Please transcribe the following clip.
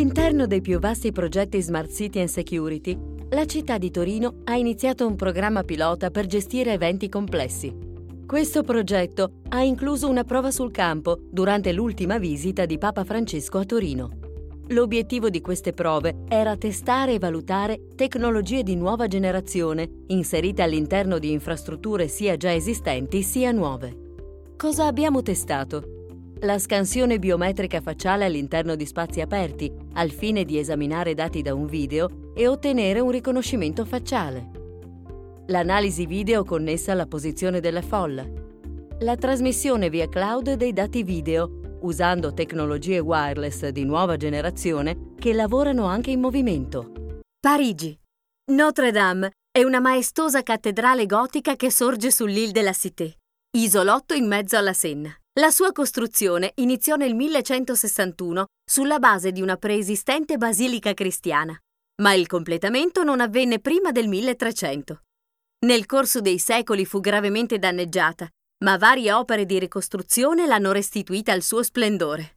All'interno dei più vasti progetti Smart City and Security, la città di Torino ha iniziato un programma pilota per gestire eventi complessi. Questo progetto ha incluso una prova sul campo durante l'ultima visita di Papa Francesco a Torino. L'obiettivo di queste prove era testare e valutare tecnologie di nuova generazione inserite all'interno di infrastrutture sia già esistenti sia nuove. Cosa abbiamo testato? La scansione biometrica facciale all'interno di spazi aperti, al fine di esaminare dati da un video e ottenere un riconoscimento facciale. L'analisi video connessa alla posizione della folla. La trasmissione via cloud dei dati video, usando tecnologie wireless di nuova generazione che lavorano anche in movimento. Parigi. Notre Dame è una maestosa cattedrale gotica che sorge sull'Île de la Cité, isolotto in mezzo alla Senna. La sua costruzione iniziò nel 1161 sulla base di una preesistente basilica cristiana, ma il completamento non avvenne prima del 1300. Nel corso dei secoli fu gravemente danneggiata, ma varie opere di ricostruzione l'hanno restituita al suo splendore.